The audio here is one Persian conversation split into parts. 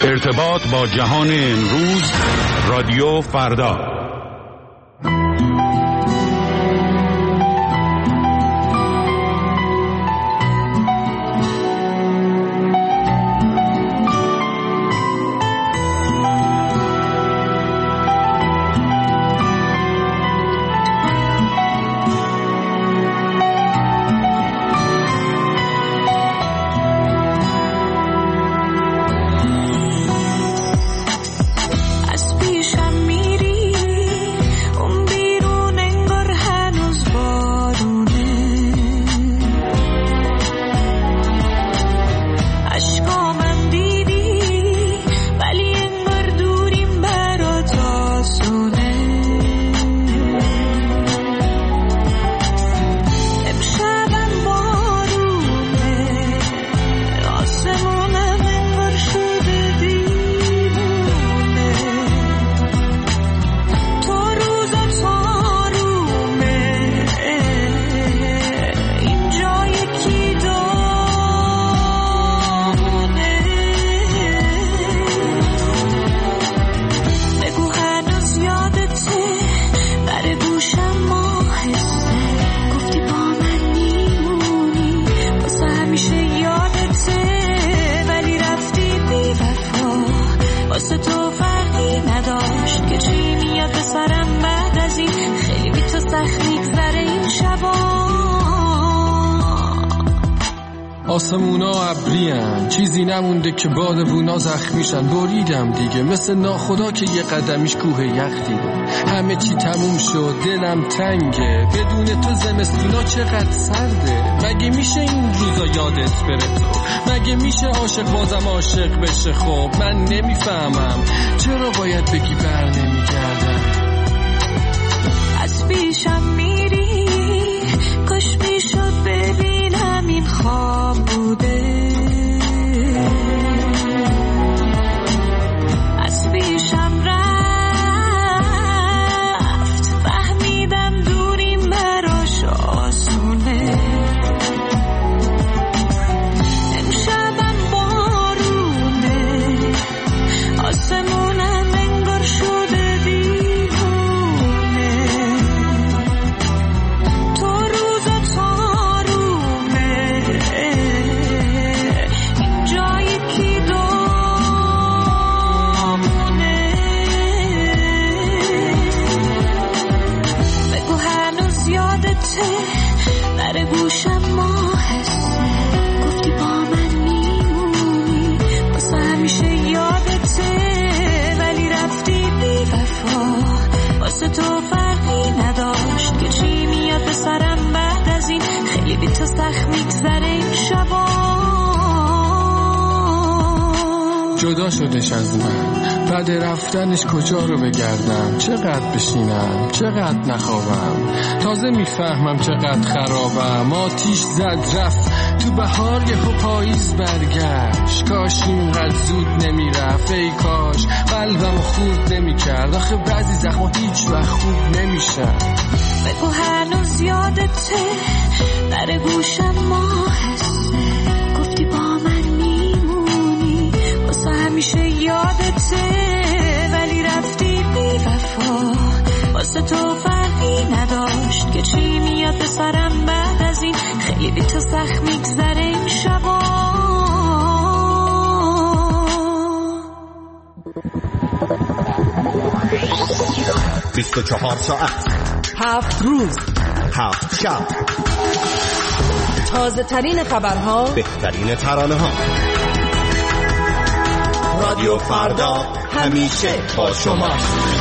ارتباط با جهان امروز، رادیو فردا. آسمونا ابریان، چیزی نمونده که بادوونا زخمیشن. بریدم دیگه مثل ناخدا که یه قدمیش کوه یخ دیده. همه چی تموم شد، دلم تنگه، بدون تو زمستونا چقدر سرده. مگه میشه این روزا یادت بره تو؟ مگه میشه عاشق بازم عاشق بشه؟ خب من نمیفهمم چرا باید بگی بر نمیگردم. از پیشم میری، کاش میشد ببینم این خواب بوده. از پیشم رفت، فهمیدم دوریم براش آسونه. امشبم بارونه، آسمونم انگار شده دیوونه. تو روزا تارومه، این جایی کی دامونه. بگو هنوز یادته، در گوشم ماهسته. گفتی با من میمونی، واسه همیشه یادته. ولی رفتی بی وفا، واسه تو فرقی نداشت که چی میاد به سرم بعد از این. خیلی بی تو سخت میگذره این شبا. جدا شدش از من، بعد رفتنش کجا رو بگردم؟ چقدر بشینم، چقدر نخوابم. تازه میفهمم چقدر خرابم. آتیش زد رفت تو بهار، یهو پاییز برگشت. کاش اینقدر زود نمیرفت، ای کاش قلبم خورد نمیکرد. آخه بعضی زخما هیچ وقت خوب نمیشن. بگو هنوز یادته، در گوشم ماهسته. گفتی با من میمونی، واسه همیشه یادته. ولی رفتی بی وفا، واسه تو فرقی نداشت که چی میاد به سرم بعد از این. خیلی بی تو سخت میگذره این شبا. 24 ساعت، 7 روز، 7 شب، تازه ترین خبرها، بهترین ترانه ها. رادیو فردا همیشه با شماست.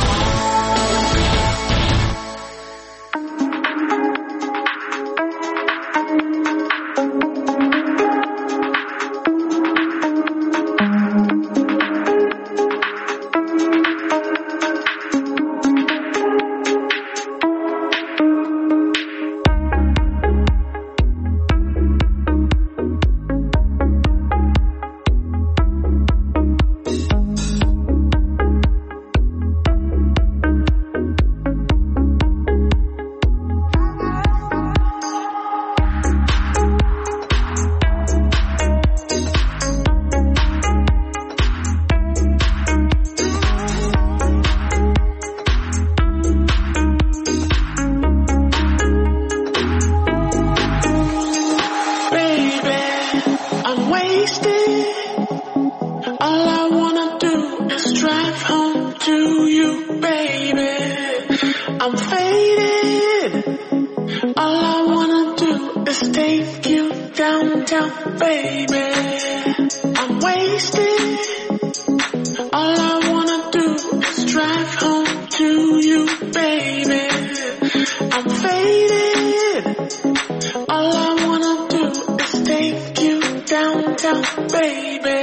baby. I'm wasted. All I wanna do is drive home to you, baby. I'm faded. All I wanna do is take you downtown, baby.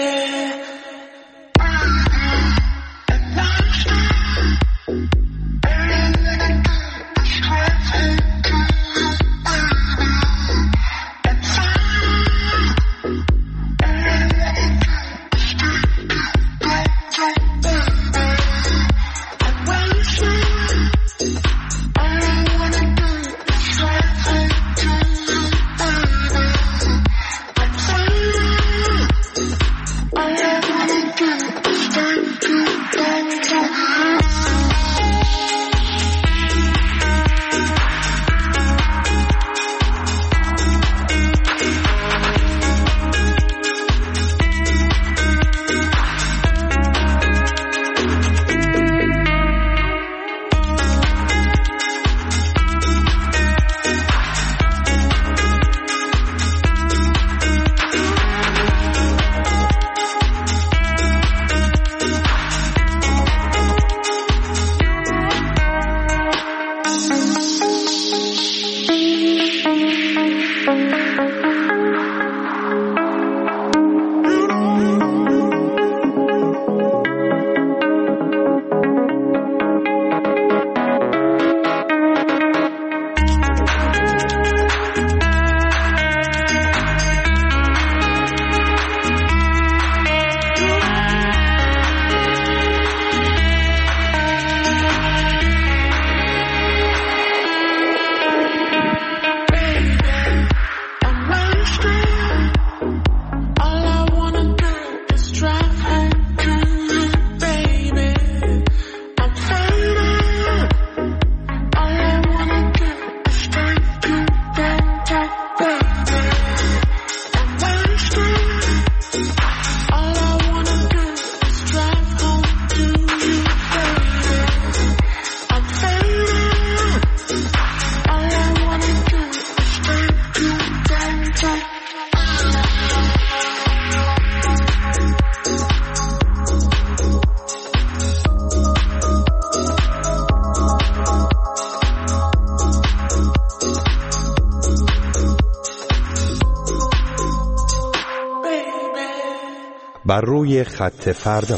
بر روی خط فردا.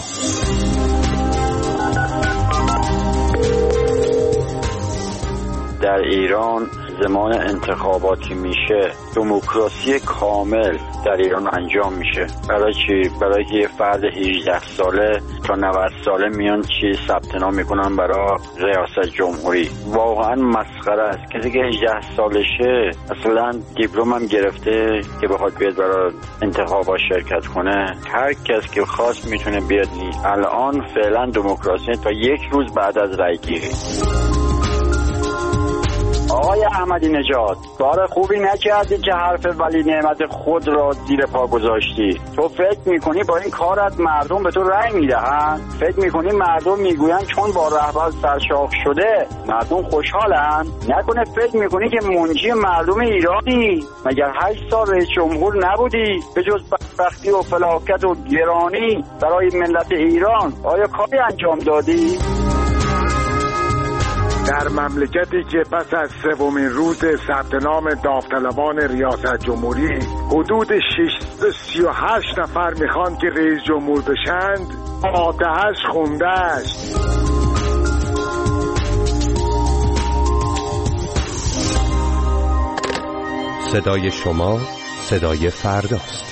در ایران زمان انتخاباتی میشه دموکراسی کامل در ایران انجام میشه. برای چی؟ برای که یه فرد 18 ساله تا 90 ساله میان چی ثبت نام میکنن برای ریاست جمهوری. واقعا مسخره است. کسی که 18 سالشه اصلا دیپلم هم گرفته که بخواد بیاد برای انتخابات شرکت کنه. هر کس که خواست میتونه بیاد. الان فعلا دموکراسی تا یک روز بعد از رای گیری. آقای احمدی نژاد، کار خوبی نکردی که حرف ولی نعمت خود را زیر پا گذاشتی. تو فکر میکنی با این کارت مردم به تو رأی میدهن؟ فکر میکنی مردم میگوین چون با رهبر سرشاخ شده مردم خوشحالن؟ نکنه فکر میکنی که منجی مردم ایرانی؟ مگر 8 سال رئیس جمهور نبودی؟ به جز بدبختی و فلاکت و گرانی برای ملت ایران آیا کاری انجام دادی؟ در مملکتی که پس از 3مین روز ثبت نام داوطلبان ریاست جمهوری حدود 638 نفر میخوان که رئیس جمهور بشند، آتش خونده است. صدای شما صدای فرداست.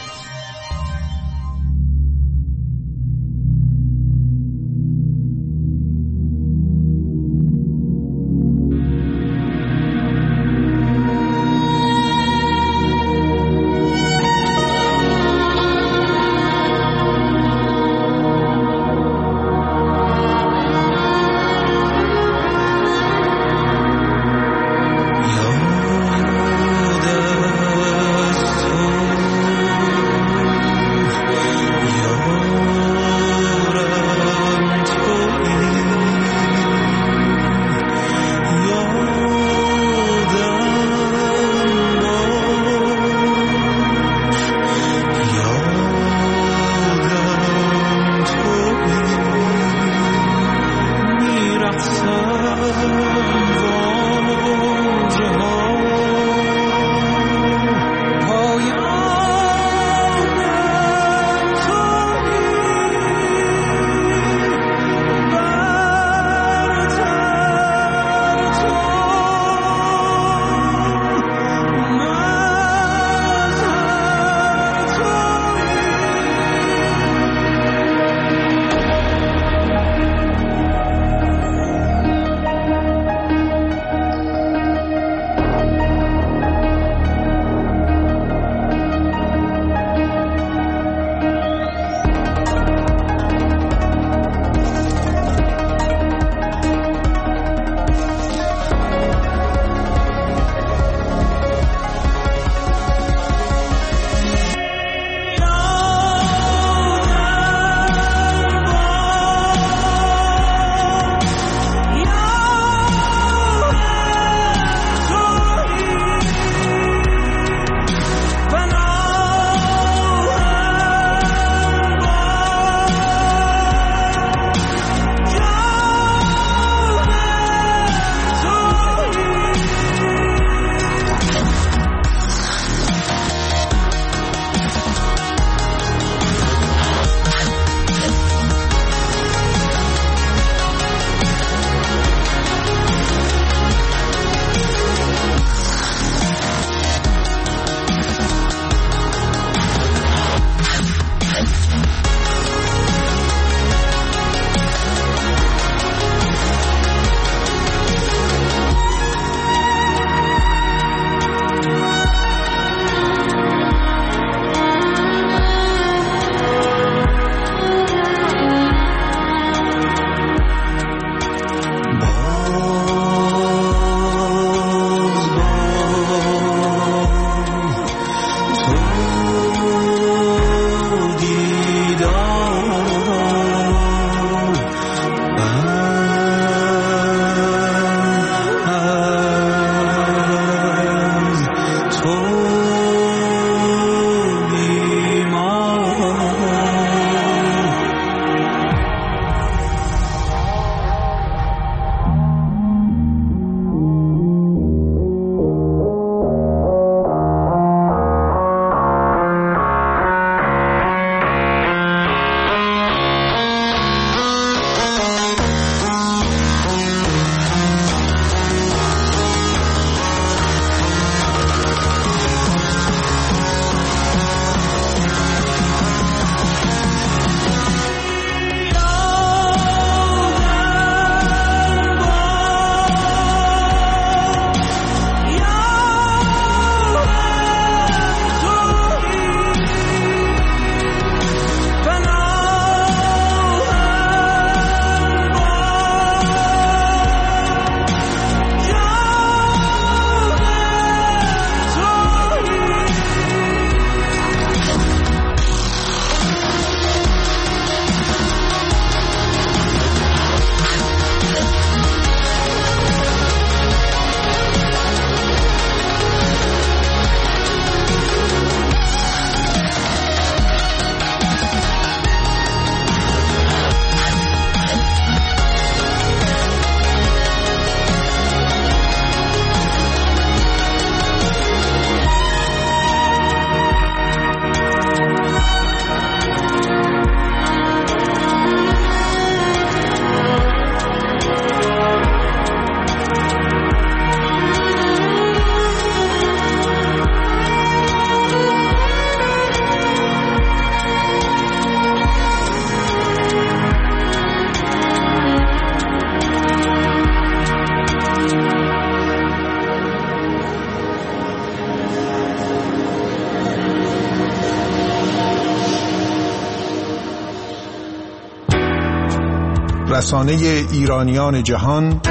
رسانه ایرانیان جهان،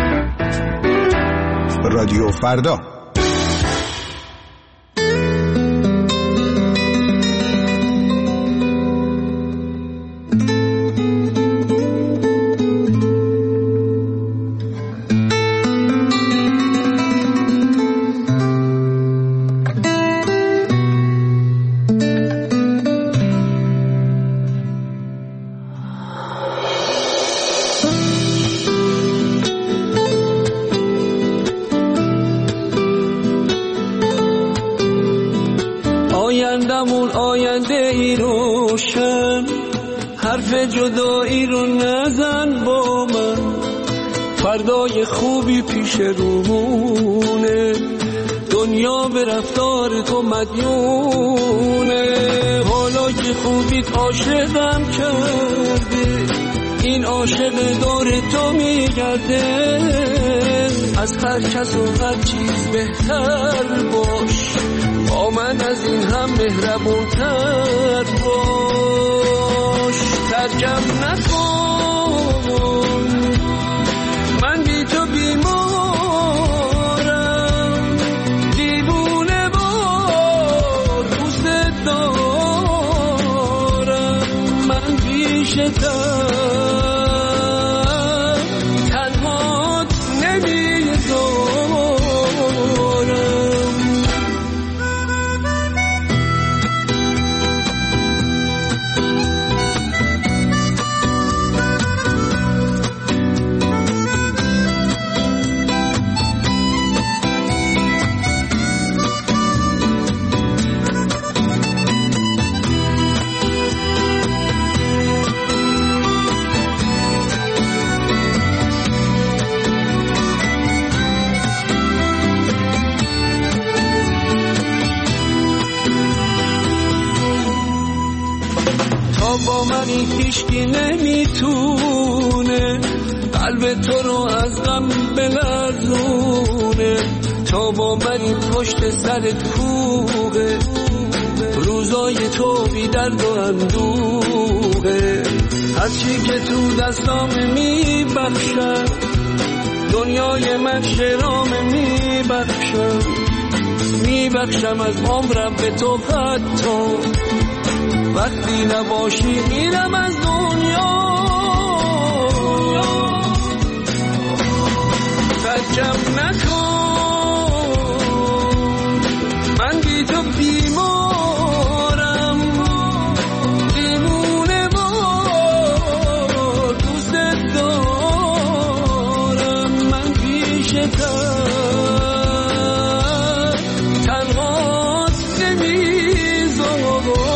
رادیو فردا. آینده ای روشن، حرف جدایی رو نزن با من، فردای خوبی پیش رومونه، دنیا به رفتار تو مدیونه. حالا که خوبیت عاشقم کرده، این عاشق دور تو میگرده، از هر کس و هر چیز بهتر باش، با من از این هم مهربونتر باش. ترکم نکن، من بی تو بیمارم، دیوونه وار دوست دارم، من بیشتر تنهات نمیذارم. با منی هیچکی نمیتونه قلب تو رو از غم بلرزونه، تا با منی پشت سرت کوه، روزای تو بی درد و اندوه. هرچی که تو دستام میبخشم، دنیای من شرام میبخشم از عمرم به تو، حتی وقتی نباشی میرم از دنیا. ترکم نکن، من بی تو بیمارم، دیوونه وار دوست دارم، من بیشتر تنهات نمیذارم.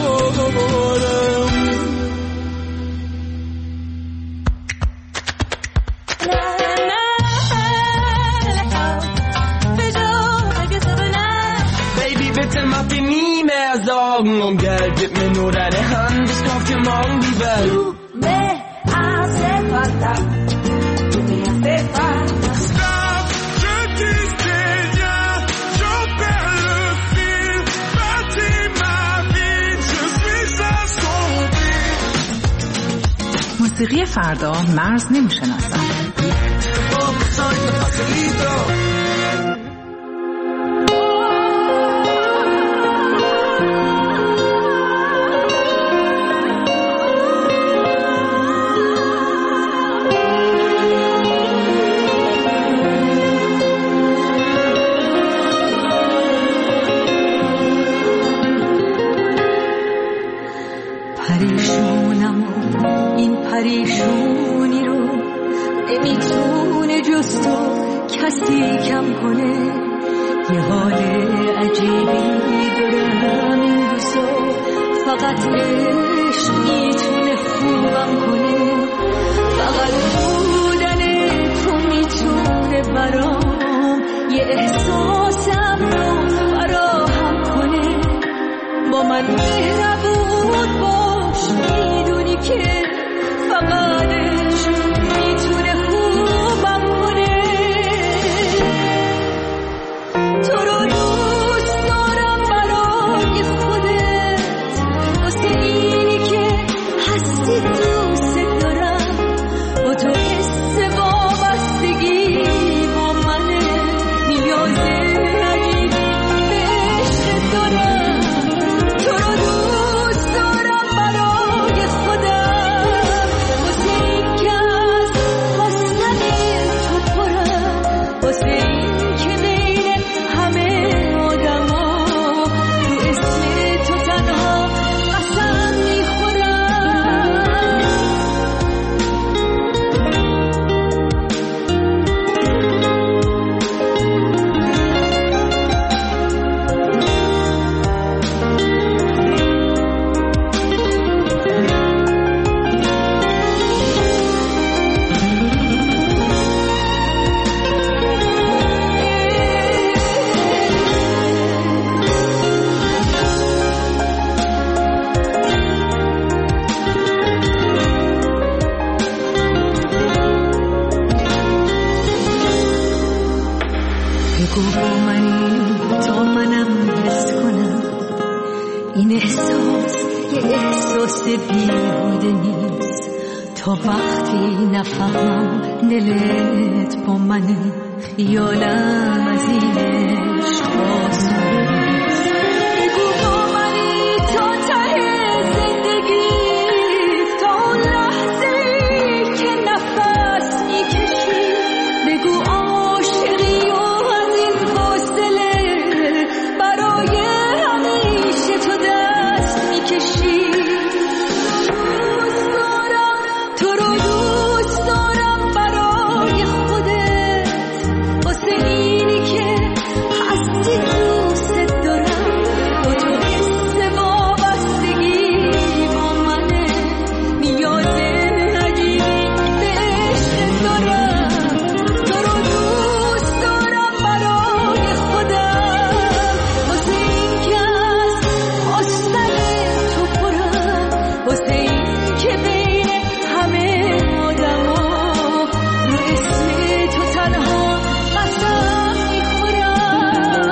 Om geldet mir nur deine Hand, es kauft dir morgen die Welt. Du me hace falta, tu me hace falta. Stop, je dis rien, je perds le fil, bâtis ma vie, je suis assombri. موسیقی فردا مرز نمیشناسد. پریشونم و این پریشونی رو نمیتونه جز تو کسی کم کنه. یه حال عجیبی دارم این روزا، فقط عشق میتونه خوبم کنه. فقط بودن تو میتونه برام یه احساسم رو فراهم کنه. با من مهربون باش، میدونی که فقط عشق میتونه خوبم کنه. تو رو دوست دارم برای خودت، واسه اینی که بگو با منی تا منم حس کنم این احساس یه احساس بیهوده نیست تا وقتی نفهمم دلت با منی خیالم از این عشق آسوده نیست بگو با منی تا ته زندگی تا اون لحظه‌ای که نفس میکشی بگو عاشقی و از این فاصله برای همیشه تو دست میکشی تو رو دوست دارم برای خودت واسه اینی که هستی دوست دارم با تو حس وابستگی با منه نیاز عجیبی به عشق دارم تو رو دوست دارم برای خودم واسه این که از آستن تو پرم واسه این که بین همه آدم ها رو اسم تو تنها قسم میخورم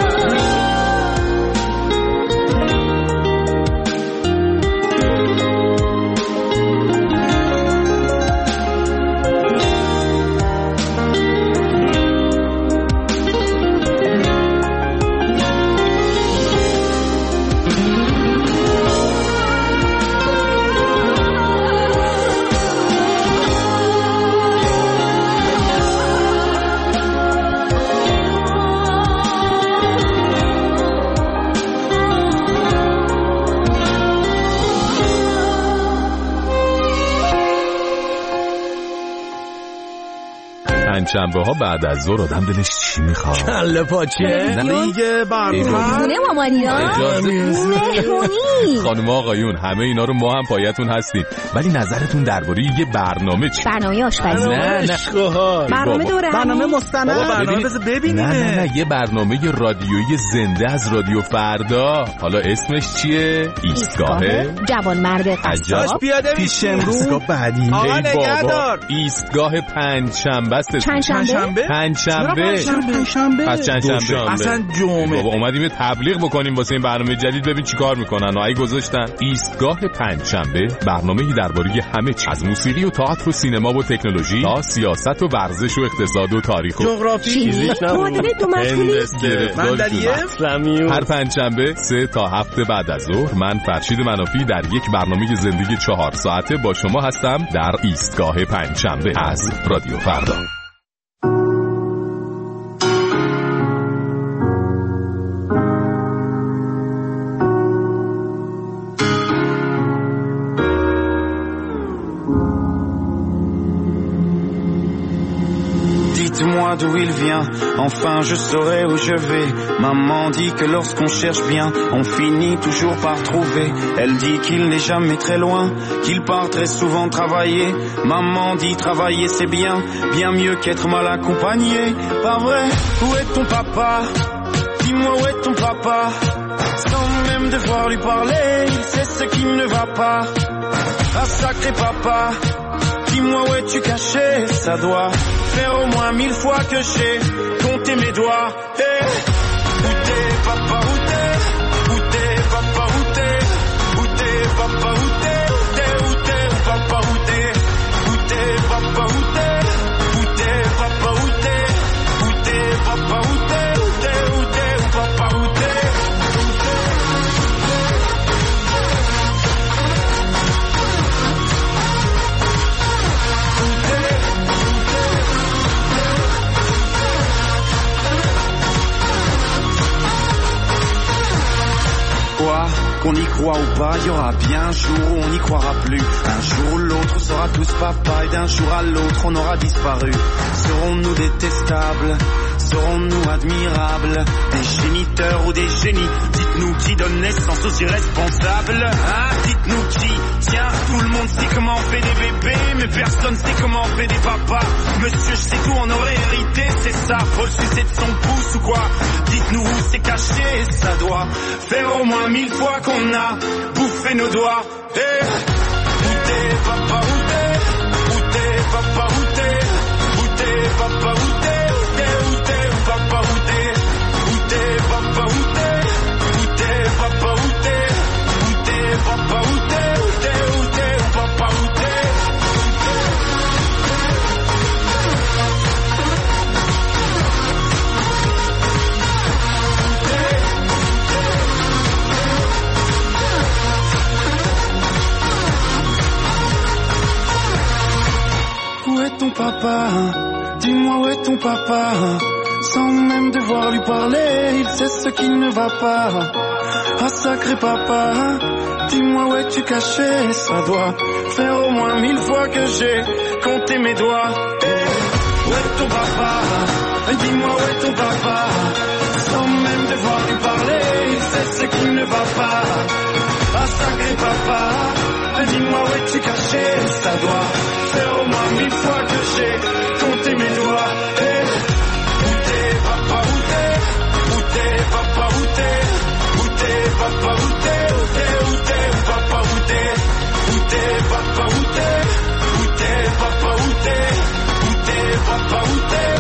پنجشنبه ها بعد از ظهر آدم دلش چی میخواد؟ کله پاچه نه دیگه برنامه خونه مامانینا مهمونی خانم آقایون همه اینا رو ما هم پایتون هستیم ولی نظرتون درباره یه برنامه چی؟ برنامه آشپزی نه برنامه دوره برنامه مستند برنامه بذار ببینیم نه یه برنامه رادیویی زنده از رادیو فردا حالا اسمش چیه؟ ایستگاه جوانمرد قصاب پیش امروز بعدی آقا نگهدار ایستگاه پنجشنبه است پنجشنبه پس چندشنبه اصلا جمعه بابا اومدیم یه تبلیغ بکنیم واسه این برنامه جدید ببین چیکار میکنن و گذاشتن ایستگاه پنجشنبه برنامه‌ای درباره همه چیز از موسیقی و تئاتر و سینما و تکنولوژی تا سیاست و ورزش و اقتصاد و تاریخ و جغرافی معادله دو مسئولی هر پنجشنبه 3 تا 7 بعد از ظهر من فرشید منافی در یک برنامه زندگی 4 ساعته با شما هستم در ایستگاه پنجشنبه از رادیو فردا. Dites-moi d'où il vient, enfin je saurai où je vais. Maman dit que lorsqu'on cherche bien, on finit toujours par trouver. Elle dit qu'il n'est jamais très loin, qu'il part très souvent travailler. Maman dit travailler c'est bien, bien mieux qu'être mal accompagné. Pas vrai, où est ton papa? Dis-moi où est ton papa? Sans même devoir lui parler, il sait ce qui ne va pas. Ah sacré papa, dis-moi où es-tu caché? Ça doit faire au moins 1000 fois que j'ai compté mes doigts. Hey, où t'es papa, où t'es? Où t'es papa, où t'es? Où t'es papa, où t'es? Où t'es papa, où t'es? Où t'es papa, où t'es? Où t'es papa, où t'es? Où t'es papa, où t'es? Où t'es papa, où t'es? Qu'on y croit ou pas, il y aura bien un jour où on n'y croira plus. Un jour ou l'autre, on sera tous papa et d'un jour à l'autre, on aura disparu. Serons-nous détestables? Serons-nous admirables? Des géniteurs ou des génies? Dites-nous qui donne naissance aux irresponsables. Hein? Dites-nous qui? Tiens, tout le monde sait comment on fait des bébés, mais personne sait comment on fait des papas. Monsieur, je sais tout, on aurait hérité, c'est ça. Faut le sucer de son pouce ou quoi? Dites-nous où c'est caché, ça doit faire au moins 1000 fois qu'on a bouffé nos doigts. Hey, où t'es papa, où t'es? Où t'es papa, où t'es? Où t'es papa, où t'es? Où t'es papa, où t'es? où est ton papa? Dis-moi où est ton papa? Sans même devoir lui parler, il sait ce qui ne va pas. Ah sacré papa, dis-moi où es-tu caché? Ça doit faire au moins 1000 fois que j'ai compté mes doigts. Hey, où est ton papa? Dis-moi où est ton papa? Sans même devoir lui parler, il sait ce qui ne va pas. Ah sacré papa, dis-moi où es-tu caché? Ça doit faire au moins 1000 fois que j'ai compté mes doigts. Hey, où t'es papa, où t'es? Où t'es papa, où t'es? Où t'es papa, où t'es? Où t'es, où t'es, papa, où t'es? Où t'es papa, où t'es? Où t'es papa, où t'es? Où t'es papa, où t'es?